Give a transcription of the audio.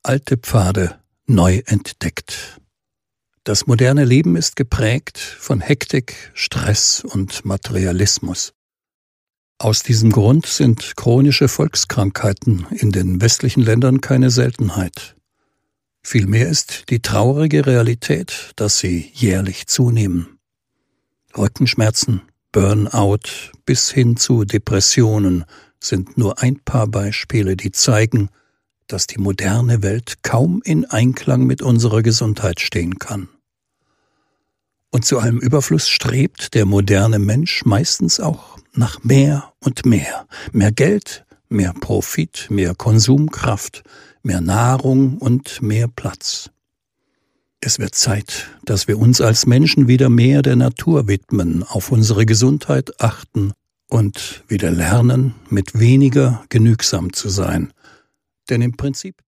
Alte Pfade neu entdeckt. Das moderne Leben ist geprägt von Hektik, Stress und Materialismus. Aus diesem Grund sind chronische Volkskrankheiten in den westlichen Ländern keine Seltenheit. Vielmehr ist die traurige Realität, dass sie jährlich zunehmen. Rückenschmerzen, Burnout bis hin zu Depressionen sind nur ein paar Beispiele, die zeigen, dass die moderne Welt kaum in Einklang mit unserer Gesundheit stehen kann. Und zu allem Überfluss strebt der moderne Mensch meistens auch nach mehr und mehr. Mehr Geld, mehr Profit, mehr Konsumkraft, mehr Nahrung und mehr Platz. Es wird Zeit, dass wir uns als Menschen wieder mehr der Natur widmen, auf unsere Gesundheit achten und wieder lernen, mit weniger genügsam zu sein. Denn im Prinzip